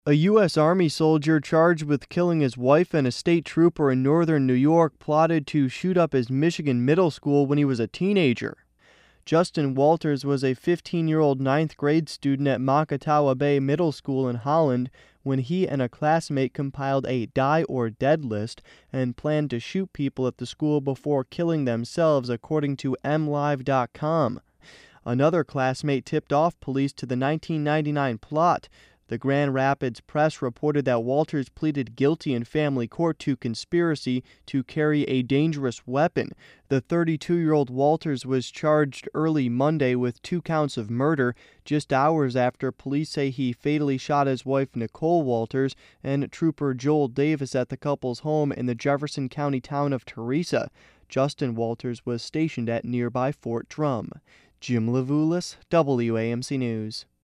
A U.S. Army soldier charged with killing his wife and a state trooper in northern New York plotted to shoot up his Michigan middle school when he was a teenager. Justin Walters was a 15-year-old ninth grade student at Makatawa Bay Middle School in Holland when he and a classmate compiled a die or dead list and planned to shoot people at the school before killing themselves, according to MLive.com. Another classmate tipped off police to the 1999 plot. The Grand Rapids Press reported that Walters pleaded guilty in family court to conspiracy to carry a dangerous weapon. The 32-year-old Walters was charged early Monday with 2 counts of murder, just hours after police say he fatally shot his wife Nicole Walters and Trooper Joel Davis at the couple's home in the Jefferson County town of Teresa. Justin Walters was stationed at nearby Fort Drum. Jim Levulis, WAMC News.